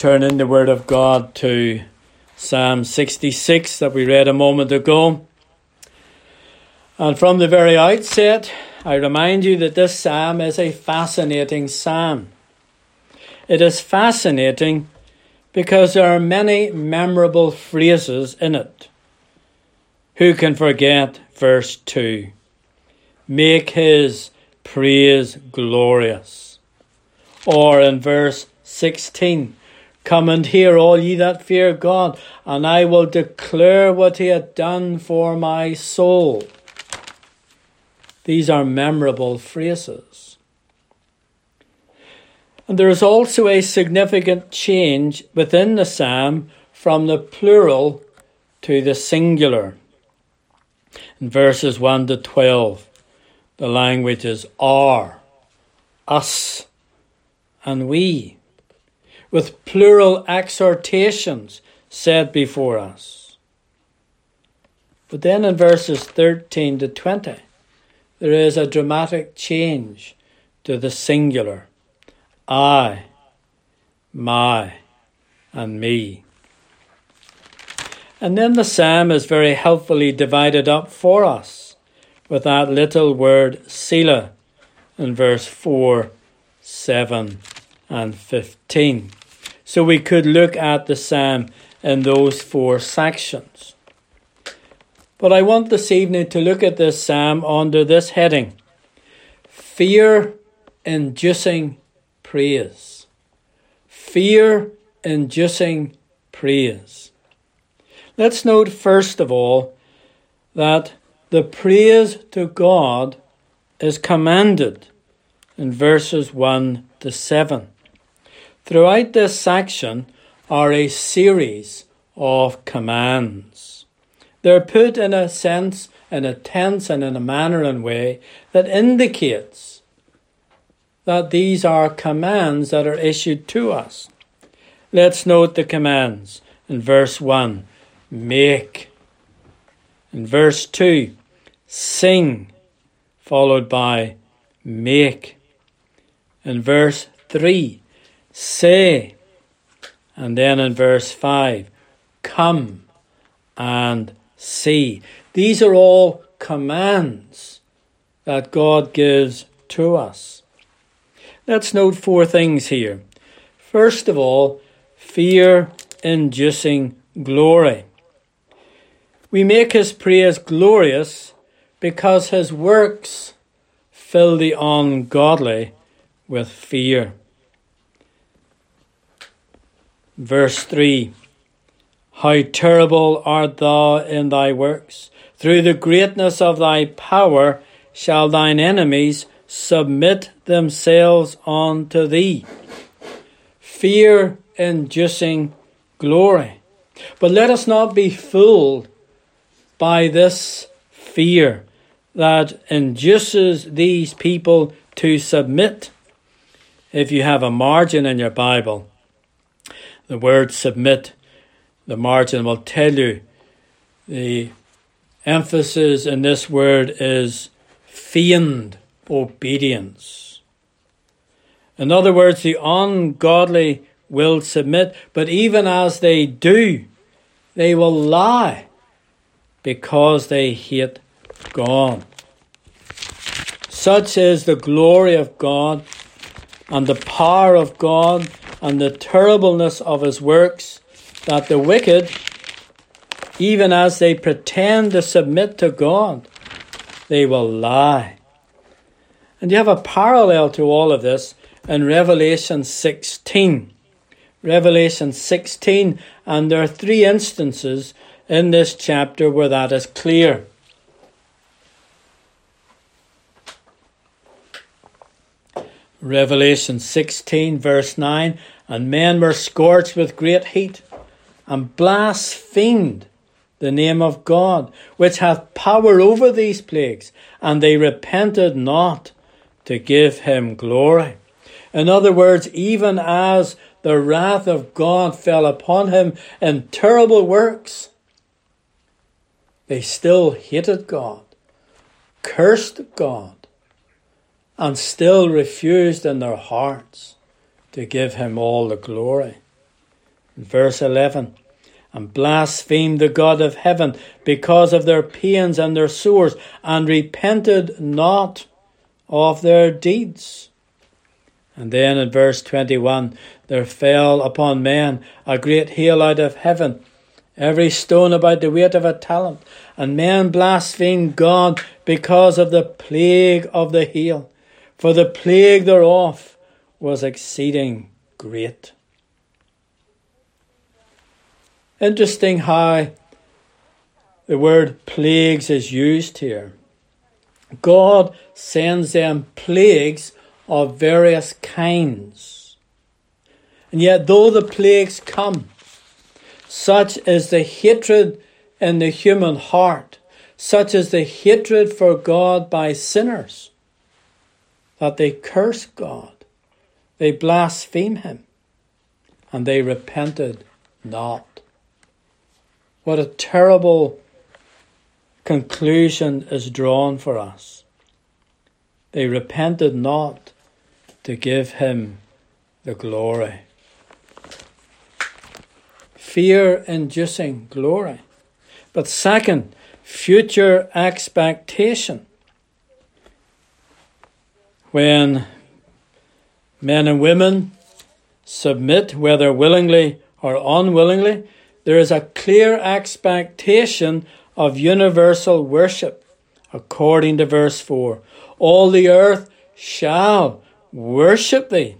turn in the Word of God to Psalm 66 that we read a moment ago. And from the very outset, I remind you that this psalm is a fascinating psalm. It is fascinating because there are many memorable phrases in it. Who can forget verse 2? Make his praise glorious. Or in verse 16, come and hear, all ye that fear God, and I will declare what he hath done for my soul. These are memorable phrases. And there is also a significant change within the psalm from the plural to the singular. In verses 1 to 12, the language is our, us, and we, with plural exhortations said before us. But then in verses 13 to 20, there is a dramatic change to the singular. I, my, and me. And then the psalm is very helpfully divided up for us with that little word Selah in verse 4, 7, and 15. So we could look at the psalm in those four sections. But I want this evening to look at this psalm under this heading: fear-inducing praise. Fear-inducing praise. Let's note first of all that the praise to God is commanded in verses 1 to 7. Throughout this section are a series of commands. They're put in a sense, in a tense and in a manner and way that indicates that these are commands that are issued to us. Let's note the commands. In verse 1, make. In verse 2, sing, followed by make. In verse 3, say. And then in verse 5, come and see. These are all commands that God gives to us. Let's note four things here. First of all, fear-inducing glory. We make his praise glorious because his works fill the ungodly with fear. Verse 3, how terrible art thou in thy works! Through the greatness of thy power shall thine enemies submit themselves unto thee. Fear-inducing glory. But let us not be fooled by this fear that induces these people to submit. If you have a margin in your Bible, the word submit, the margin will tell you the emphasis in this word is feigned obedience. In other words, the ungodly will submit, but even as they do, they will lie because they hate God. Such is the glory of God and the power of God and the terribleness of his works, that the wicked, even as they pretend to submit to God, they will lie. And you have a parallel to all of this in Revelation 16. Revelation 16, and there are three instances in this chapter where that is clear. Revelation 16, verse 9, and men were scorched with great heat, and blasphemed the name of God, which hath power over these plagues, and they repented not to give him glory. In other words, even as the wrath of God fell upon him in terrible works, they still hated God, cursed God, and still refused in their hearts to give him all the glory. In verse 11, and blasphemed the God of heaven because of their pains and their sores, and repented not of their deeds. And then in verse 21, there fell upon men a great hail out of heaven, every stone about the weight of a talent. And men blasphemed God because of the plague of the hail, for the plague thereof was exceeding great. Interesting how the word plagues is used here. God sends them plagues of various kinds. And yet though the plagues come, such is the hatred in the human heart, such is the hatred for God by sinners, that they curse God, they blaspheme him, and they repented not. What a terrible conclusion is drawn for us. They repented not to give him the glory. Fear-inducing glory. But second, future expectation. When men and women submit, whether willingly or unwillingly, there is a clear expectation of universal worship, according to verse 4. All the earth shall worship thee,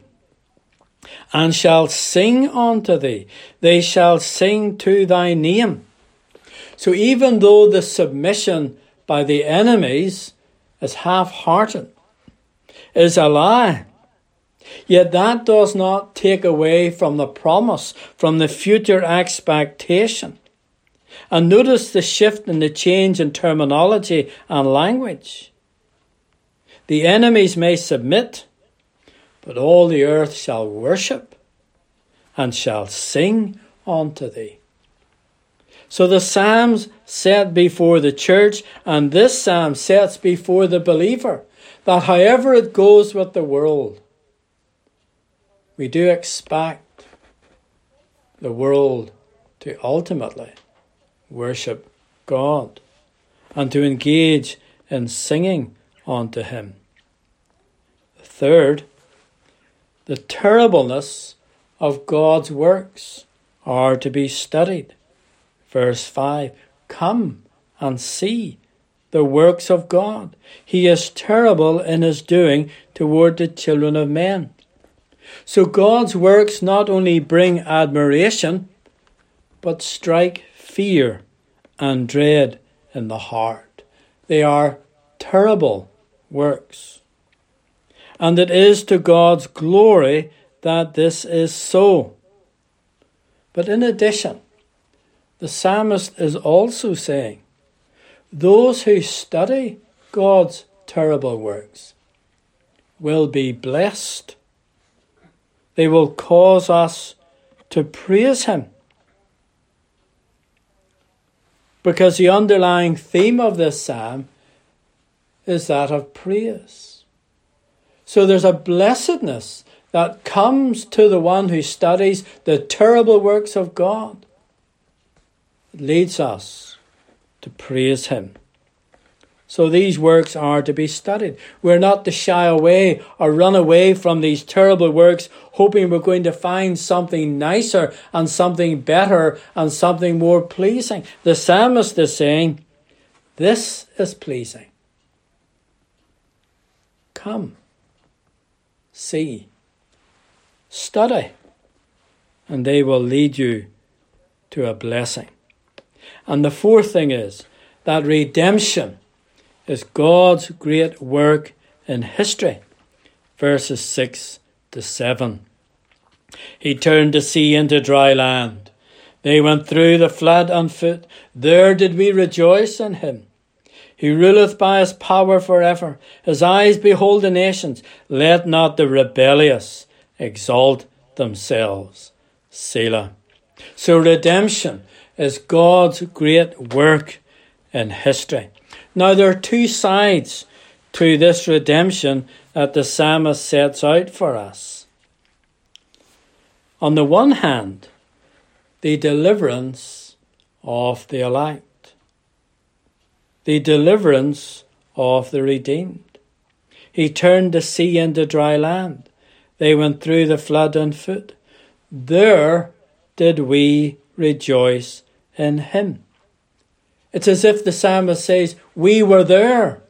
and shall sing unto thee. They shall sing to thy name. So even though the submission by the enemies is half-hearted, is a lie, yet that does not take away from the promise, from the future expectation. And notice the shift and the change in terminology and language. The enemies may submit, but all the earth shall worship and shall sing unto thee. So the Psalms set before the church, and this Psalm sets before the believer, that however it goes with the world, we do expect the world to ultimately worship God and to engage in singing unto him. Third, the terribleness of God's works are to be studied. Verse 5, come and see the works of God. He is terrible in his doing toward the children of men. So God's works not only bring admiration, but strike fear and dread in the heart. They are terrible works. And it is to God's glory that this is so. But in addition, the psalmist is also saying, those who study God's terrible works will be blessed. They will cause us to praise him. Because the underlying theme of this psalm is that of praise. So there's a blessedness that comes to the one who studies the terrible works of God. It leads us to praise him. So these works are to be studied. We're not to shy away or run away from these terrible works, hoping we're going to find something nicer and something better and something more pleasing. The psalmist is saying, this is pleasing. Come, see, study, and they will lead you to a blessing. And the fourth thing is that redemption is God's great work in history. Verses 6 to 7. He turned the sea into dry land. They went through the flood on foot. There did we rejoice in him. He ruleth by his power forever. His eyes behold the nations. Let not the rebellious exalt themselves. Selah. So redemption is God's great work in history. Now there are two sides to this redemption that the psalmist sets out for us. On the one hand, the deliverance of the elect, the deliverance of the redeemed. He turned the sea into dry land. They went through the flood on foot. There did we rejoice in him. It's as if the psalmist says, we were there.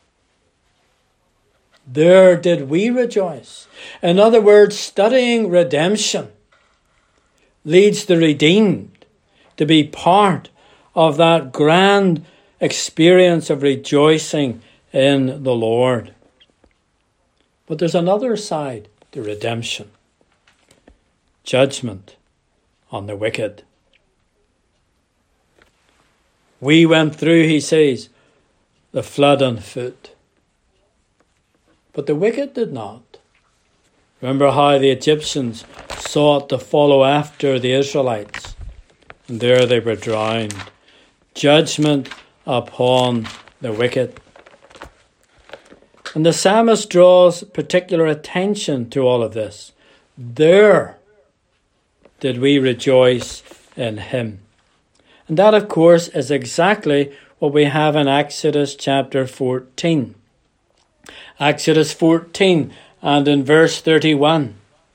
There did we rejoice. In other words, studying redemption leads the redeemed to be part of that grand experience of rejoicing in the Lord. But there's another side to redemption. Judgment on the wicked. We went through, he says, the flood on foot. But the wicked did not. Remember how the Egyptians sought to follow after the Israelites, and there they were drowned. Judgment upon the wicked. And the psalmist draws particular attention to all of this. There did we rejoice in him. And that, of course, is exactly what we have in Exodus chapter 14. Exodus 14 and in verse 31.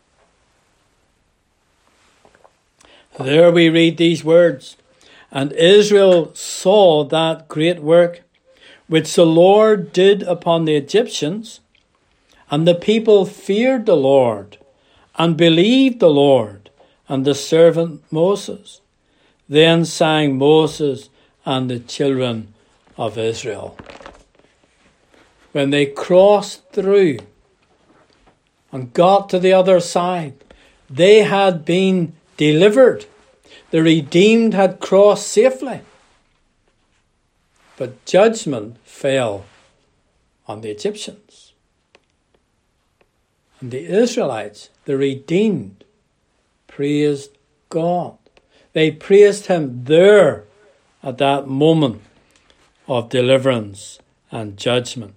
There we read these words. And Israel saw that great work which the Lord did upon the Egyptians, and the people feared the Lord and believed the Lord and the servant Moses. Then sang Moses and the children of Israel. When they crossed through and got to the other side, they had been delivered. The redeemed had crossed safely. But judgment fell on the Egyptians. And the Israelites, the redeemed, praised God. They praised him there at that moment of deliverance and judgment.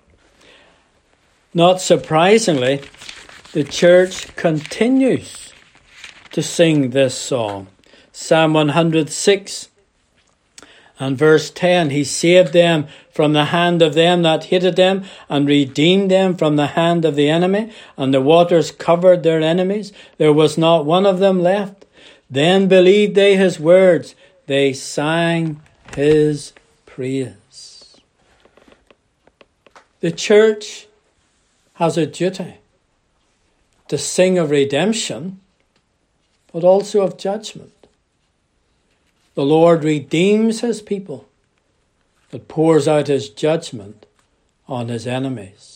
Not surprisingly, the church continues to sing this song. Psalm 106 and verse 10, he saved them from the hand of them that hated them and redeemed them from the hand of the enemy, and the waters covered their enemies. There was not one of them left. Then believed they his words. They sang his praise. The church has a duty to sing of redemption, but also of judgment. The Lord redeems his people, but pours out his judgment on his enemies.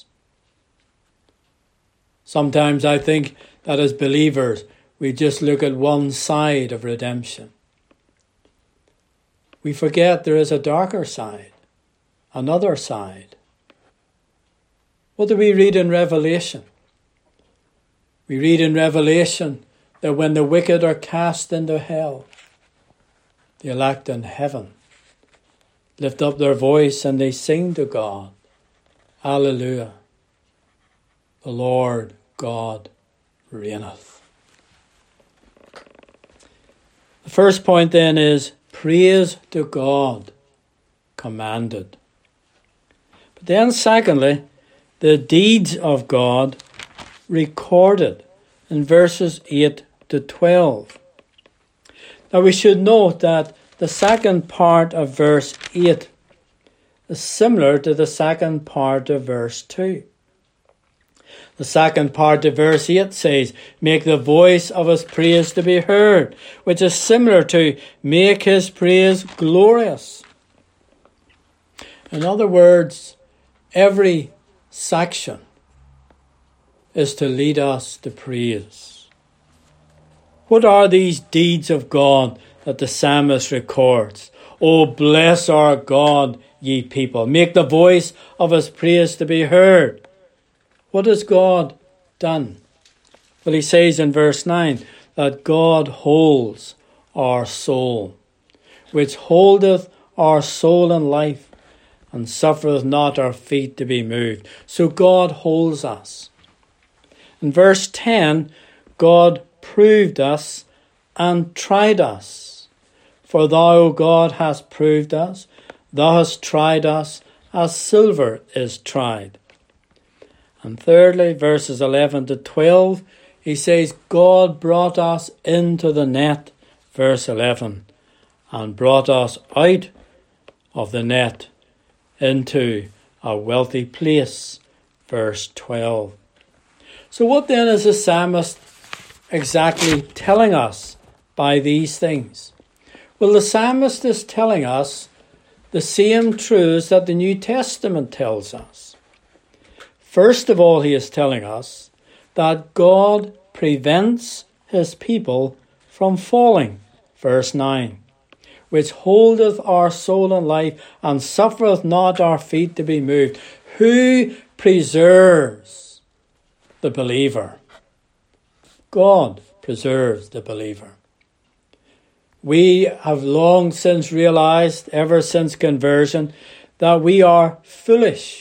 Sometimes I think that as believers, we just look at one side of redemption. We forget there is a darker side, another side. What do we read in Revelation? We read in Revelation that when the wicked are cast into hell, the elect in heaven lift up their voice and they sing to God, Hallelujah, the Lord God reigneth. The first point then is praise to God commanded. But then secondly, the deeds of God recorded in verses 8 to 12. Now we should note that the second part of verse 8 is similar to the second part of verse 2. The second part of verse 8 says, make the voice of his praise to be heard, which is similar to make his praise glorious. In other words, every section is to lead us to praise. What are these deeds of God that the psalmist records? Oh, bless our God, ye people. Make the voice of his praise to be heard. What has God done? Well, he says in verse 9 that God holds our soul, which holdeth our soul in life, and suffereth not our feet to be moved. So God holds us. In verse 10, God proved us and tried us. For thou, O God, hast proved us. Thou hast tried us as silver is tried. And thirdly, verses 11 to 12, he says, God brought us into the net, verse 11, and brought us out of the net into a wealthy place, verse 12. So what then is the psalmist exactly telling us by these things? Well, the psalmist is telling us the same truths that the New Testament tells us. First of all, he is telling us that God prevents his people from falling, verse 9, which holdeth our soul and life, and suffereth not our feet to be moved. Who preserves the believer? God preserves the believer. We have long since realized, ever since conversion, that we are foolish,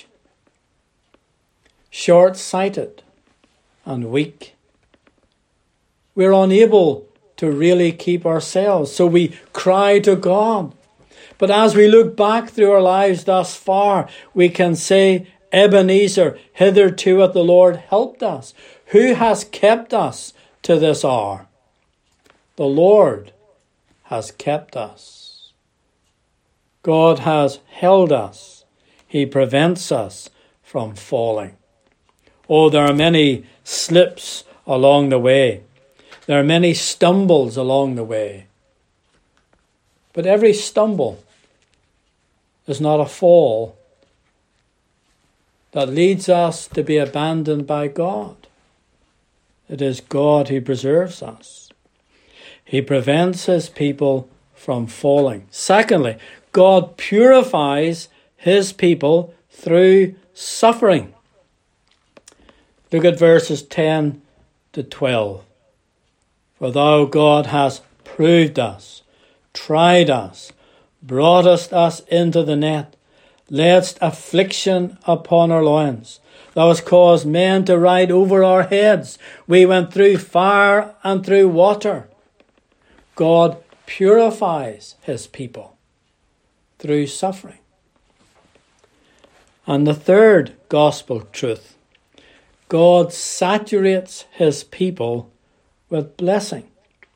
short-sighted, and weak. We're unable to really keep ourselves, so we cry to God. But as we look back through our lives thus far, we can say, Ebenezer, hitherto hath the Lord helped us. Who has kept us to this hour? The Lord has kept us. God has held us. He prevents us from falling. Oh, there are many slips along the way. There are many stumbles along the way. But every stumble is not a fall that leads us to be abandoned by God. It is God who preserves us. He prevents his people from falling. Secondly, God purifies his people through suffering. Look at verses 10 to 12. For thou, God, hast proved us, tried us, broughtest us into the net, laidst affliction upon our loins. Thou hast caused men to ride over our heads. We went through fire and through water. God purifies his people through suffering. And the third gospel truth, God saturates his people with blessing.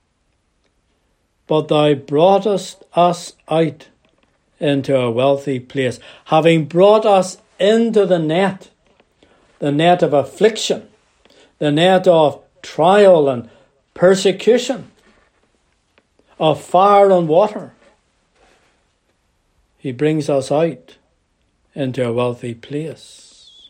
But thou broughtest us out into a wealthy place, having brought us into the net of affliction, the net of trial and persecution, of fire and water. He brings us out into a wealthy place.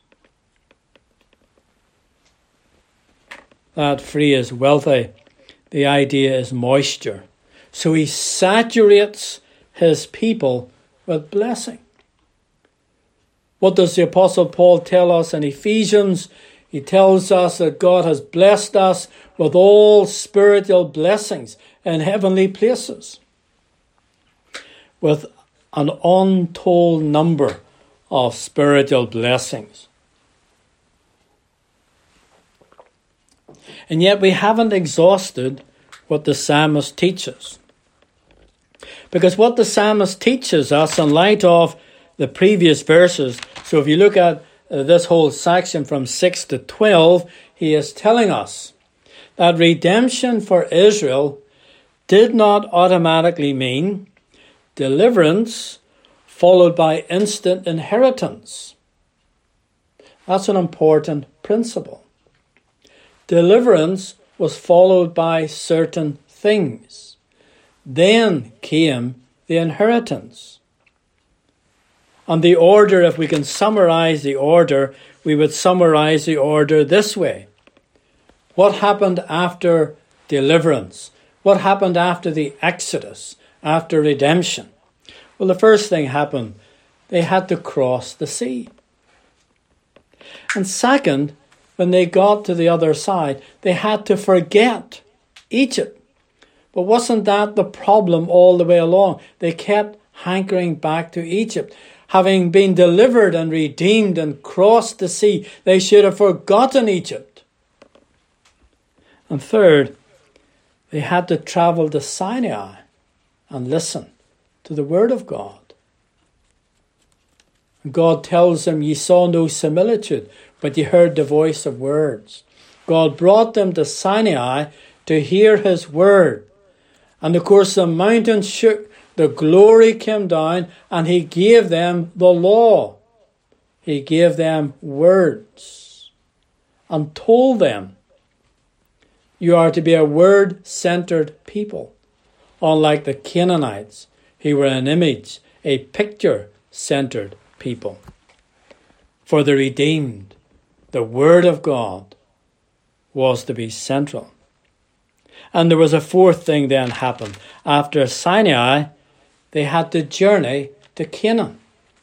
That phrase, wealthy, the idea is moisture. So he saturates his people with blessing. What does the Apostle Paul tell us in Ephesians? He tells us that God has blessed us with all spiritual blessings in heavenly places, with an untold number of spiritual blessings. And yet we haven't exhausted what the psalmist teaches. Because what the psalmist teaches us in light of the previous verses, so if you look at this whole section from 6 to 12, he is telling us that redemption for Israel did not automatically mean deliverance followed by instant inheritance. That's an important principle. Deliverance was followed by certain things. Then came the inheritance. And the order, if we can summarize the order, we would summarize the order this way. What happened after deliverance? What happened after the Exodus, after redemption? Well, the first thing happened. They had to cross the sea. And second, when they got to the other side, they had to forget Egypt. But wasn't that the problem all the way along? They kept hankering back to Egypt. Having been delivered and redeemed and crossed the sea, they should have forgotten Egypt. And third, They had to travel to Sinai and listen to the word of God. And God tells them, ye saw no similitude, but ye heard the voice of words. God brought them to Sinai to hear his word. And of course the mountain shook, the glory came down, and he gave them the law. He gave them words and told them, you are to be a word-centered people, unlike the Canaanites, who were an image, a picture-centered people. For the redeemed, the word of God was to be central. And there was a fourth thing then happened. After Sinai, they had to journey to Canaan.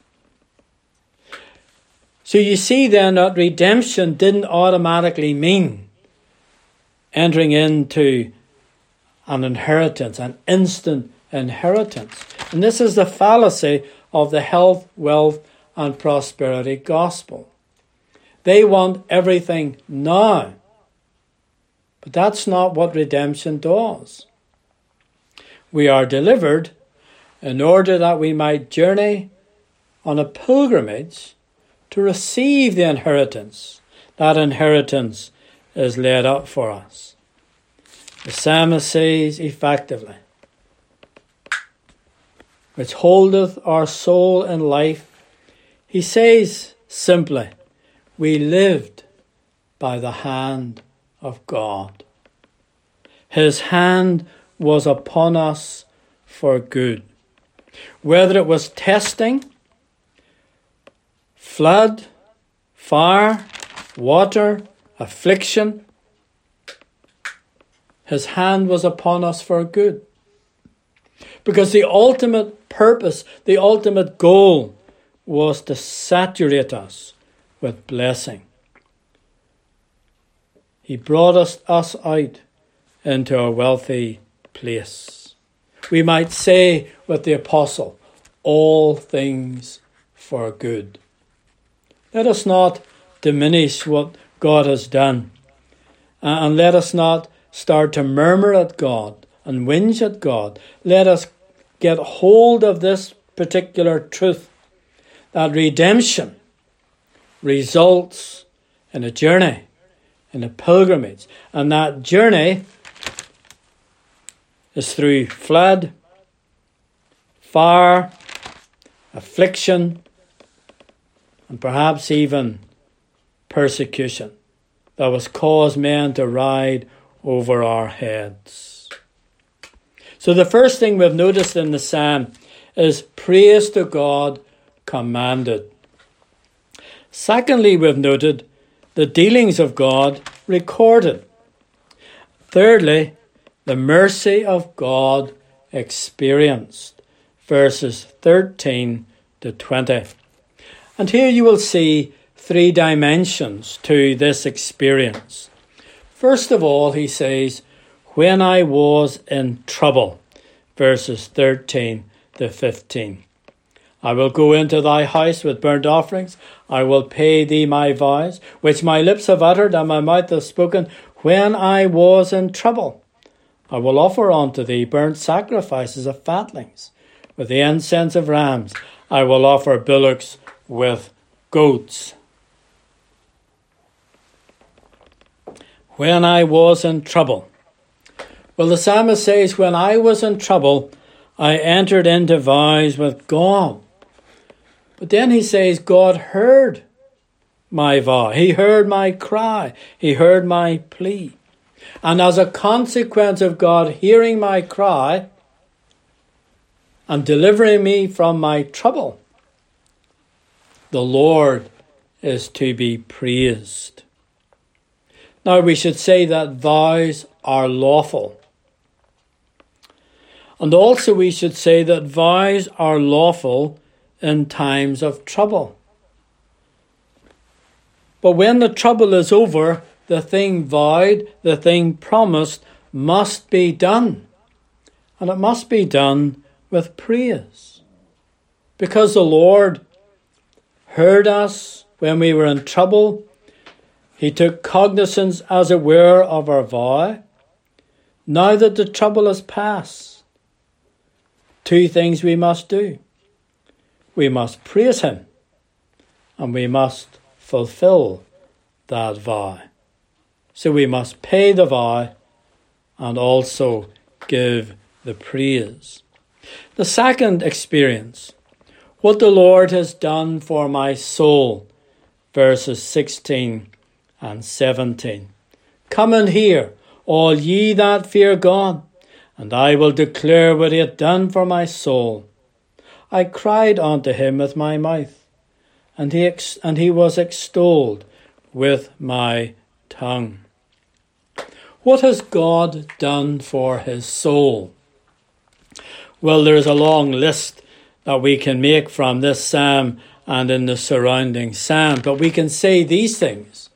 So you see then that redemption didn't automatically mean entering into an inheritance, an instant inheritance. And this is the fallacy of the health, wealth, and prosperity gospel. They want everything now. But that's not what redemption does. We are delivered in order that we might journey on a pilgrimage to receive the inheritance. That inheritance is laid up for us. The psalmist says effectively, which holdeth our soul in life. He says simply, we lived by the hand of God. His hand was upon us for good. Whether it was testing, flood, fire, water, affliction, his hand was upon us for good. Because the ultimate purpose, the ultimate goal was to saturate us with blessing. He brought us out into a wealthy place. We might say with the apostle, all things for good. Let us not diminish what God has done. And let us not start to murmur at God and whinge at God. Let us get hold of this particular truth, that redemption results in a journey, in a pilgrimage. And that journey is through flood, fire, affliction, and perhaps even persecution that was caused men to ride over our heads. So the first thing we've noticed in the psalm is praise to God commanded. Secondly, we've noted the dealings of God recorded. Thirdly, the mercy of God experienced. Verses 13 to 20. And here you will see three dimensions to this experience. First of all, he says, when I was in trouble. Verses 13 to 15. I will go into thy house with burnt offerings. I will pay thee my vows, which my lips have uttered and my mouth has spoken, when I was in trouble. I will offer unto thee burnt sacrifices of fatlings, with the incense of rams. I will offer bullocks with goats. When I was in trouble. Well, the psalmist says, when I was in trouble, I entered into vows with God. But then he says, God heard my vow. He heard my cry. He heard my plea. And as a consequence of God hearing my cry and delivering me from my trouble, the Lord is to be praised. Now we should say that vows are lawful. And also we should say that vows are lawful in times of trouble. But when the trouble is over, the thing vowed, the thing promised must be done. And it must be done with praise. Because the Lord heard us when we were in trouble. He took cognizance, as it were, of our vow. now that the trouble has passed, two things we must do. We must praise him, and we must fulfill that vow. So we must pay the vow and also give the praise. The second experience, what the Lord has done for my soul, verses 16 and 17. Come and hear, all ye that fear God, and I will declare what he hath done for my soul. I cried unto him with my mouth, and he was extolled with my tongue. What has God done for his soul? Well, there is a long list that we can make from this psalm and in the surrounding psalm, but we can say these things.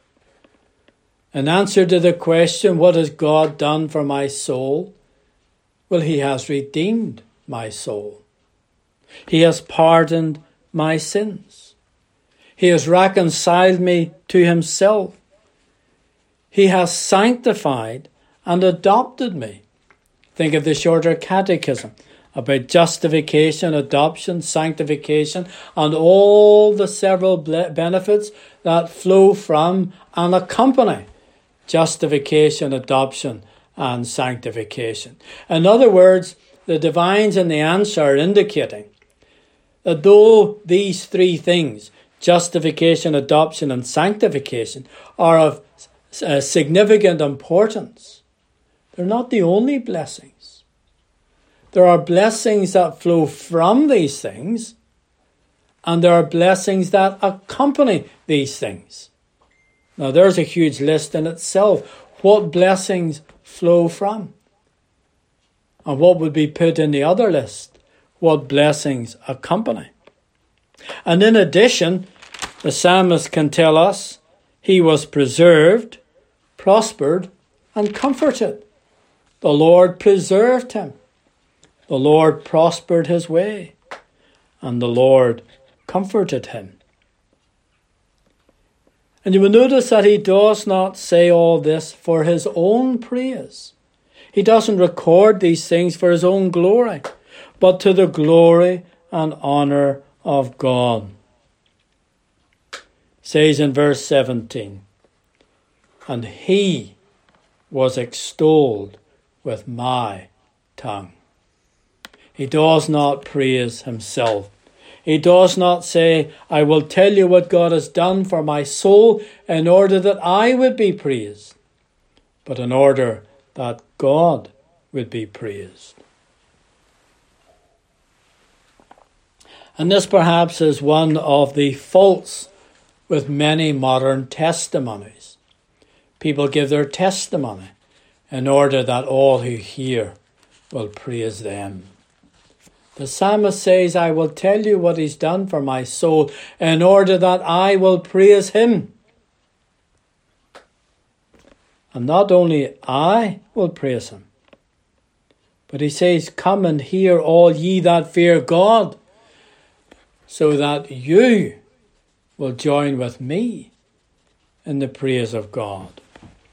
In answer to the question, what has God done for my soul? Well, he has redeemed my soul. He has pardoned my sins. He has reconciled me to himself. He has sanctified and adopted me. Think of the shorter catechism about justification, adoption, sanctification, and all the several benefits that flow from and accompany justification, adoption, and sanctification. In other words, the divines in the answer are indicating that though these three things, justification, adoption, and sanctification, are of significant importance, they're not the only blessings. There are blessings that flow from these things, and there are blessings that accompany these things. Now, there's a huge list in itself. What blessings flow from? And what would be put in the other list? What blessings accompany? And in addition, the psalmist can tell us he was preserved, prospered, and comforted. The Lord preserved him. The Lord prospered his way, and the Lord comforted him. And you will notice that he does not say all this for his own praise. He doesn't record these things for his own glory, but to the glory and honour of God. It says in verse 17, and he was extolled with my tongue. He does not praise himself. He does not say, I will tell you what God has done for my soul in order that I would be praised, but in order that God would be praised. And this perhaps is one of the faults with many modern testimonies. People give their testimony in order that all who hear will praise them. The psalmist says, I will tell you what he's done for my soul in order that I will praise him. And not only I will praise him, but he says, come and hear all ye that fear God, so that you will join with me in the praise of God.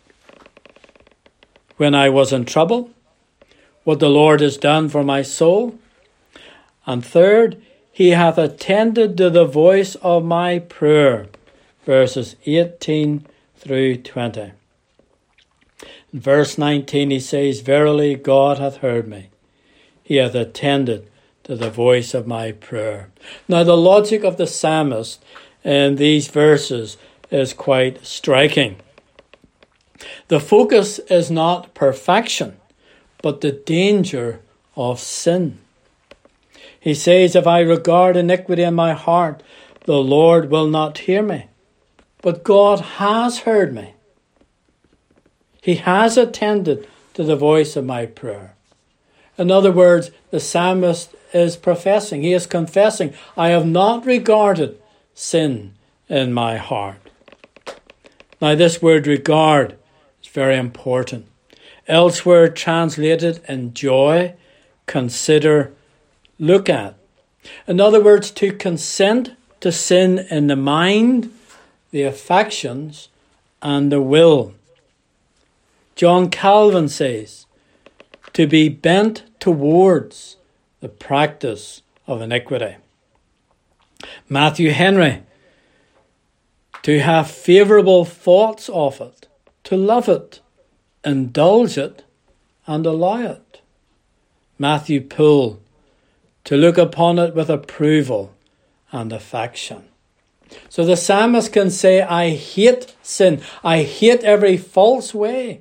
When I was in trouble, what the Lord has done for my soul. And third, he hath attended to the voice of my prayer. Verses 18 through 20. In verse 19 he says, verily God hath heard me. He hath attended to the voice of my prayer. Now the logic of the psalmist in these verses is quite striking. The focus is not perfection, but the danger of sin. He says, if I regard iniquity in my heart, the Lord will not hear me. But God has heard me. He has attended to the voice of my prayer. In other words, the psalmist is professing, he is confessing, I have not regarded sin in my heart. Now this word regard is very important. Elsewhere translated enjoy, consider, look at. In other words, to consent to sin in the mind, the affections, and the will. John Calvin says, to be bent towards the practice of iniquity. Matthew Henry, to have favourable thoughts of it, to love it, indulge it, and allow it. Matthew Poole, to look upon it with approval and affection. So the psalmist can say, I hate sin. I hate every false way.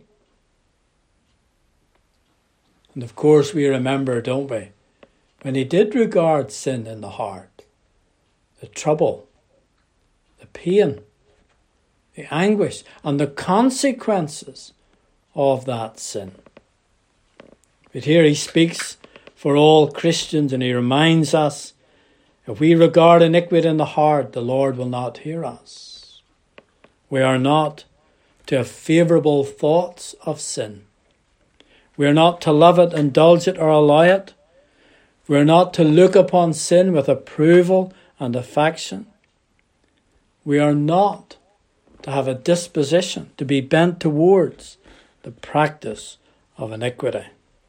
And of course we remember, don't we, when he did regard sin in the heart, the trouble, the pain, the anguish, and the consequences of that sin. But here he speaks for all Christians, and he reminds us, if we regard iniquity in the heart, the Lord will not hear us. We are not to have favourable thoughts of sin. We are not to love it, indulge it, or allow it. We are not to look upon sin with approval and affection. We are not to have a disposition to be bent towards the practice of iniquity.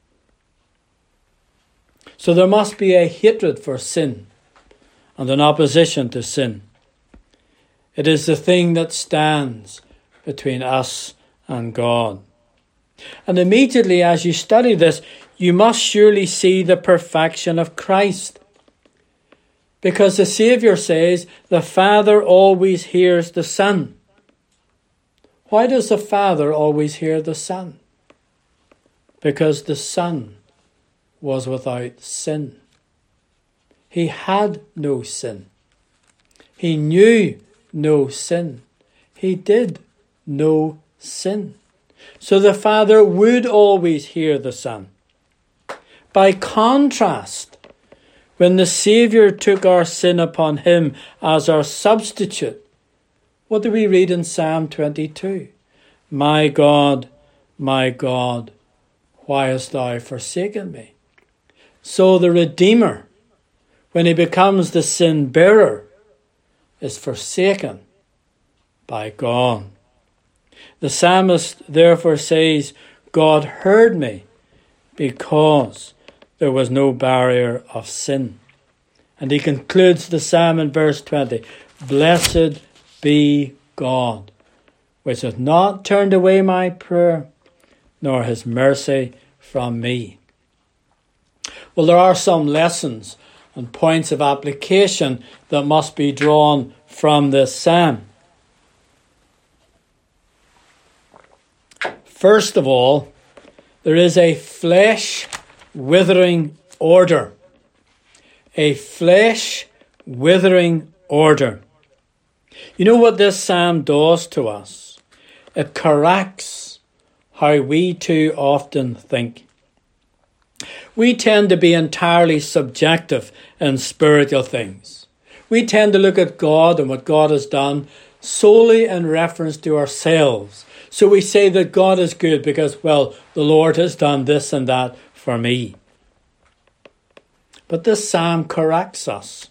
So there must be a hatred for sin and an opposition to sin. It is the thing that stands between us and God. And immediately as you study this, you must surely see the perfection of Christ. Because the Saviour says, the Father always hears the Son. Why does the Father always hear the Son? Because the Son was without sin. He had no sin. He knew no sin. He did no sin. So the Father would always hear the Son. By contrast, when the Saviour took our sin upon him as our substitute, what do we read in Psalm 22? My God, why hast thou forsaken me? So the Redeemer, when he becomes the sin bearer, is forsaken by God. The psalmist therefore says, God heard me because there was no barrier of sin. And he concludes the psalm in verse 20, Blessed be God, which hath not turned away my prayer, nor his mercy from me. Well, there are some lessons and points of application that must be drawn from this psalm. First of all, there is a flesh-withering order. A flesh-withering order. You know what this psalm does to us? It corrects how we too often think. We tend to be entirely subjective in spiritual things. We tend to look at God and what God has done solely in reference to ourselves. So we say that God is good because, well, the Lord has done this and that for me. But this psalm corrects us.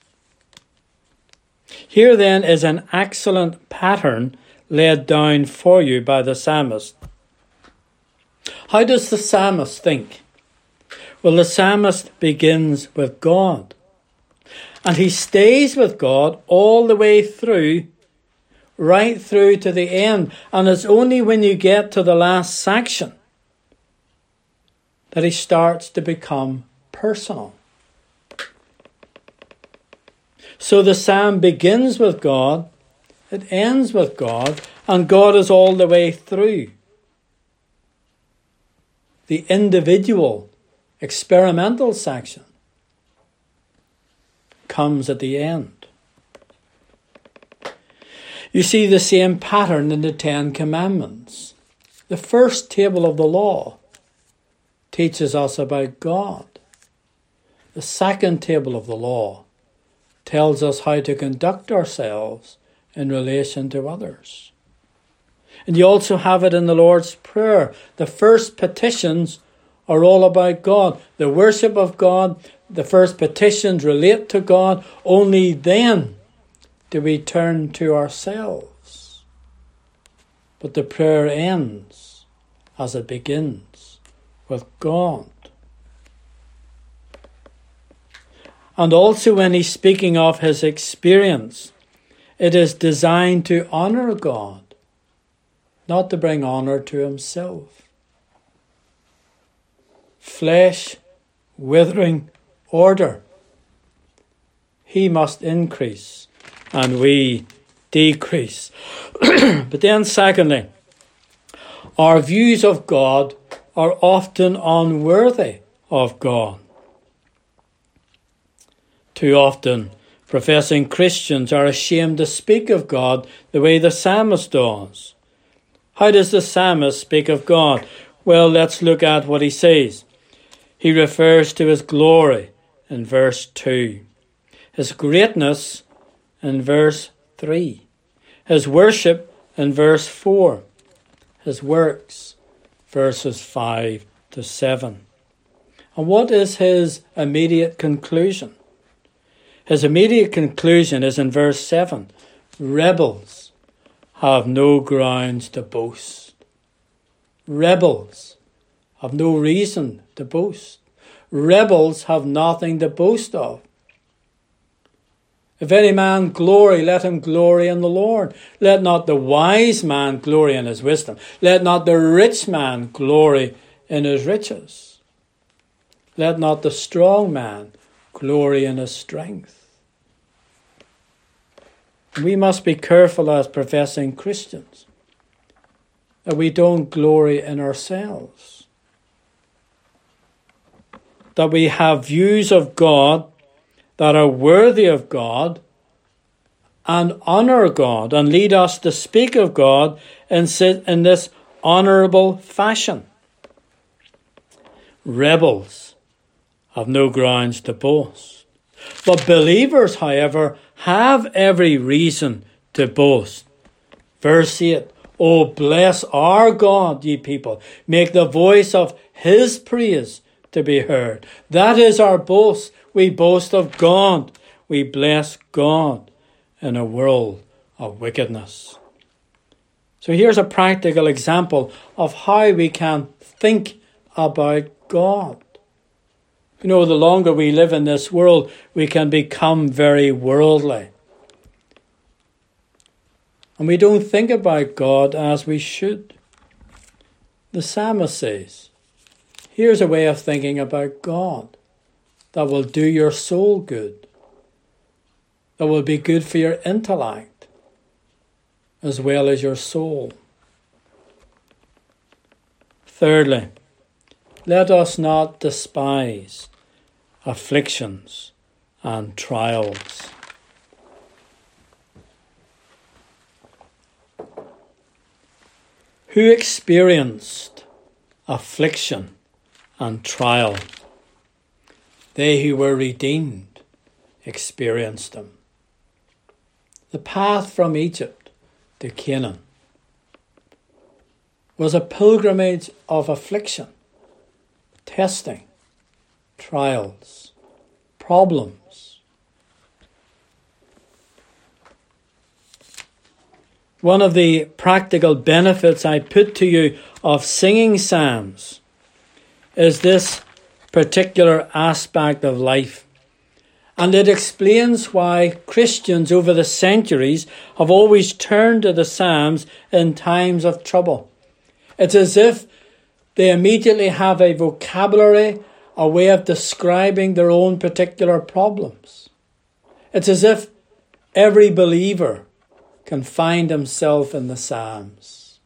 Here then is an excellent pattern laid down for you by the psalmist. How does the psalmist think? Well, the psalmist begins with God. And he stays with God all the way through, right through to the end. And it's only when you get to the last section that he starts to become personal. So the psalm begins with God, it ends with God, and God is all the way through. The individual, experimental section comes at the end. You see the same pattern in the Ten Commandments. The first table of the law teaches us about God. The second table of the law tells us how to conduct ourselves in relation to others. And you also have it in the Lord's Prayer. The first petitions are all about God. The worship of God, the first petitions relate to God. Only then do we turn to ourselves. But the prayer ends as it begins with God. And also when he's speaking of his experience, it is designed to honor God, not to bring honor to himself. Flesh, withering order. He must increase and we decrease. But then secondly, our views of God are often unworthy of God. Too often, professing Christians are ashamed to speak of God the way the psalmist does. How does the psalmist speak of God? Well, let's look at what he says. He refers to his glory in verse 2, his greatness in verse 3, his worship in verse 4, his works, verses 5 to 7. And what is his immediate conclusion? His immediate conclusion is in verse 7. Rebels have no grounds to boast. Rebels have no reason to boast. Rebels have nothing to boast of. If any man glory, let him glory in the Lord. Let not the wise man glory in his wisdom. Let not the rich man glory in his riches. Let not the strong man glory in his strength. We must be careful as professing Christians that we don't glory in ourselves. That we have views of God that are worthy of God and honour God and lead us to speak of God in this honourable fashion. Rebels have no grounds to boast. But believers, however, have every reason to boast. Verse 8, O bless our God, ye people. Make the voice of his praise to be heard. That is our boast. We boast of God. We bless God in a world of wickedness. So here's a practical example of how we can think about God. You know, the longer we live in this world, we can become very worldly. And we don't think about God as we should. The psalmist says, here's a way of thinking about God that will do your soul good, that will be good for your intellect as well as your soul. Thirdly, let us not despise afflictions and trials. Who experienced affliction and trial? They who were redeemed experienced them. The path from Egypt to Canaan was a pilgrimage of affliction, testing, trials, problems. One of the practical benefits I put to you of singing psalms is this particular aspect of life. And it explains why Christians over the centuries have always turned to the Psalms in times of trouble. It's as if they immediately have a vocabulary, a way of describing their own particular problems. It's as if every believer can find himself in the Psalms.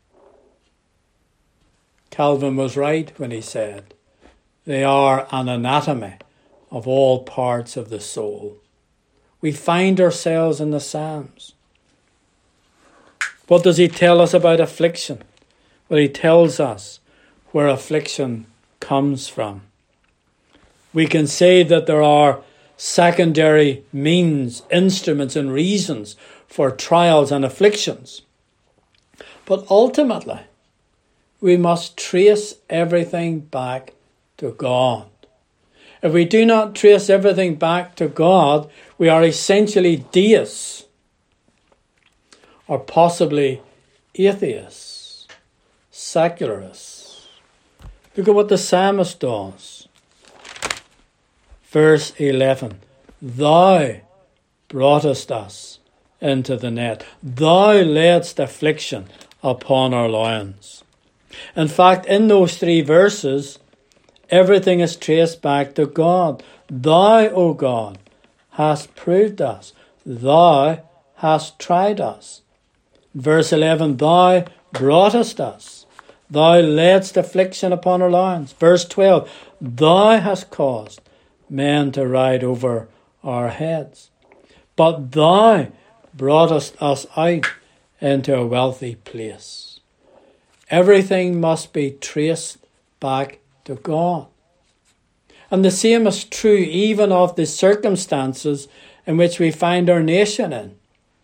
Calvin was right when he said, they are an anatomy of all parts of the soul. We find ourselves in the Psalms. What does he tell us about affliction? Well, he tells us where affliction comes from. We can say that there are secondary means, instruments, and reasons for trials and afflictions. But ultimately, we must trace everything back to God. If we do not trace everything back to God, we are essentially deists, or possibly atheists, secularists. Look at what the psalmist does. Verse 11, Thou broughtest us into the net. Thou laidst affliction upon our loins. In fact, in those 3 verses, everything is traced back to God. Thou, O God, hast proved us. Thou hast tried us. Verse 11, Thou broughtest us. Thou laidst affliction upon our loins. Verse 12, Thou hast caused men to ride over our heads. But Thou broughtest us out into a wealthy place. Everything must be traced back to God. And the same is true even of the circumstances in which we find our nation in.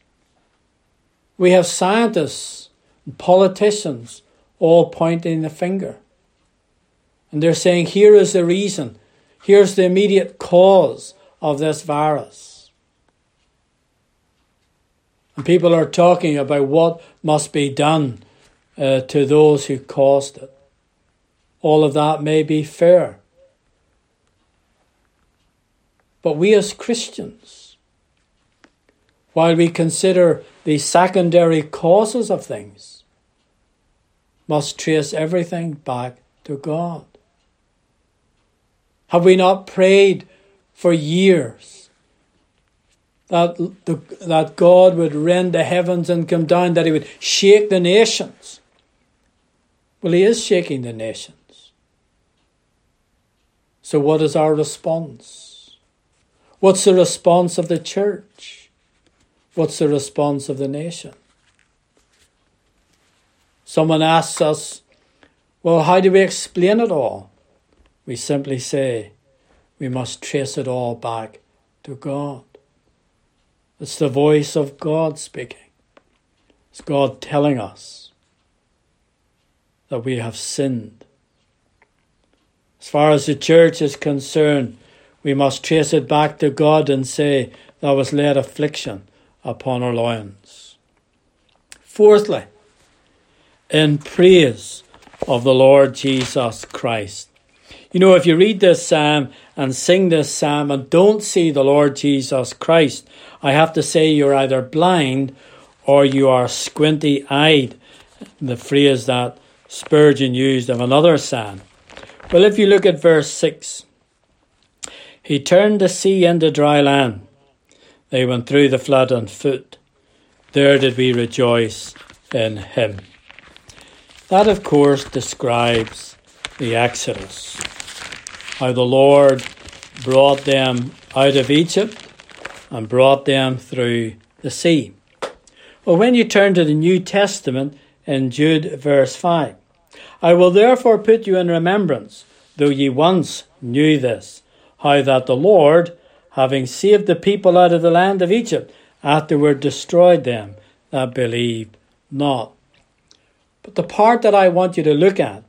We have scientists and politicians all pointing the finger. And they're saying, here is the reason. Here's the immediate cause of this virus. And people are talking about what must be done to those who caused it. All of that may be fair. But we as Christians, while we consider the secondary causes of things, must trace everything back to God. Have we not prayed for years that God would rend the heavens and come down, that he would shake the nations? Well, he is shaking the nations. So what is our response? What's the response of the church? What's the response of the nation? Someone asks us, well, how do we explain it all? We simply say, we must trace it all back to God. It's the voice of God speaking. It's God telling us that we have sinned. As far as the church is concerned, we must trace it back to God and say, there was laid affliction upon our loins. Fourthly, in praise of the Lord Jesus Christ. You know, if you read this psalm and sing this psalm and don't see the Lord Jesus Christ, I have to say you're either blind or you are squinty-eyed, the phrase that Spurgeon used of another psalm. Well, if you look at verse 6, he turned the sea into dry land. They went through the flood on foot. There did we rejoice in him. That, of course, describes the Exodus, how the Lord brought them out of Egypt and brought them through the sea. Well, when you turn to the New Testament in Jude verse 5, I will therefore put you in remembrance, though ye once knew this, how that the Lord, having saved the people out of the land of Egypt, afterward destroyed them that believed not. But the part that I want you to look at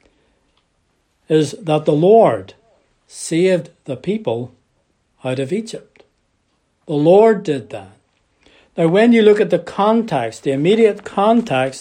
is that the Lord saved the people out of Egypt. The Lord did that. Now, when you look at the context, the immediate context,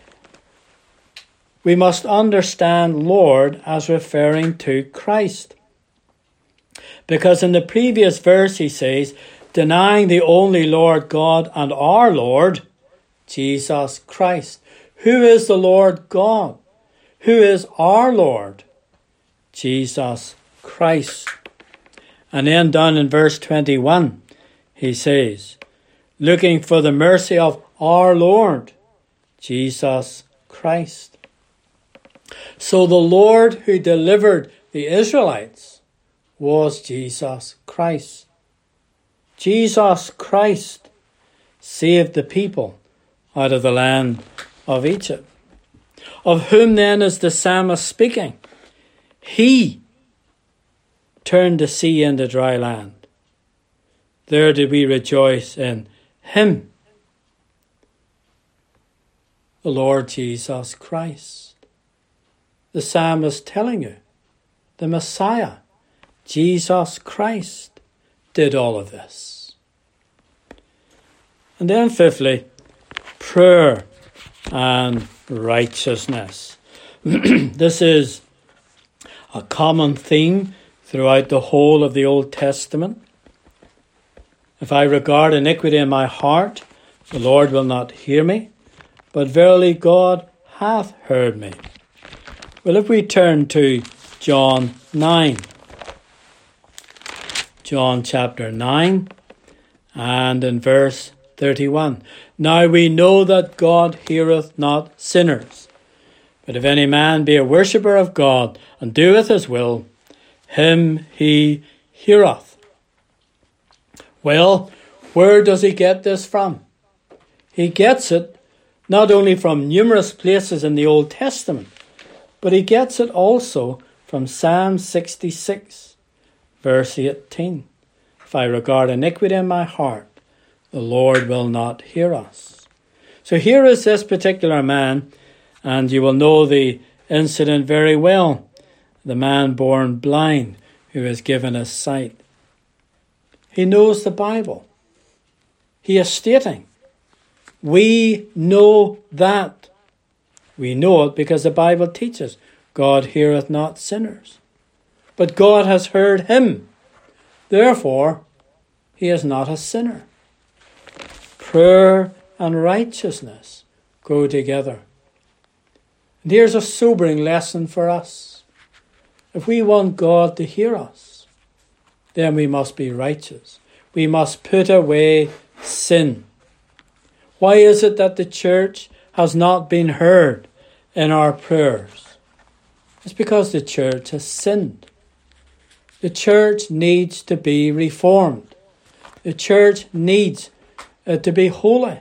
we must understand Lord as referring to Christ. Because in the previous verse he says, denying the only Lord God and our Lord, Jesus Christ. Who is the Lord God? Who is our Lord? Jesus Christ. And then down in verse 21, he says, looking for the mercy of our Lord, Jesus Christ. So the Lord who delivered the Israelites was Jesus Christ. Jesus Christ saved the people out of the land of Egypt. Of whom then is the psalmist speaking? He turned the sea into dry land. There did we rejoice in him, the Lord Jesus Christ. The psalmist telling you, the Messiah, Jesus Christ, did all of this. And then fifthly, prayer and righteousness. This is a common theme throughout the whole of the Old Testament. If I regard iniquity in my heart, the Lord will not hear me, but verily God hath heard me. Well, if we turn to John 9, John chapter 9, and in verse 31. Now we know that God heareth not sinners, but if any man be a worshipper of God, and doeth his will, him he heareth. Well, where does he get this from? He gets it not only from numerous places in the Old Testament, but he gets it also from Psalm 66, verse 18. If I regard iniquity in my heart, the Lord will not hear us. So here is this particular man, and you will know the incident very well. The man born blind who is given his sight. He knows the Bible. He is stating, we know that. We know it because the Bible teaches God heareth not sinners. But God has heard him. Therefore, he is not a sinner. Prayer and righteousness go together. And here's a sobering lesson for us. If we want God to hear us, then we must be righteous. We must put away sin. Why is it that the church has not been heard in our prayers? It's because the church has sinned. The church needs to be reformed. The church needs to be holy.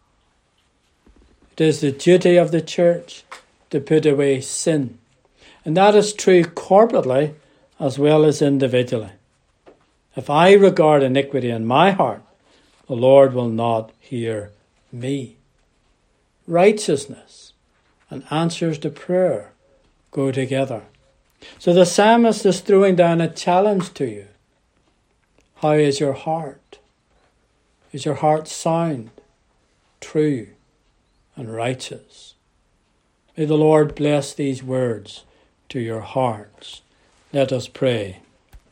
It is the duty of the church to put away sin. And that is true corporately as well as individually. If I regard iniquity in my heart, the Lord will not hear me. Righteousness and answers to prayer go together. So the psalmist is throwing down a challenge to you. How is your heart? Is your heart sound, true, and righteous? May the Lord bless these words to your hearts. Let us pray.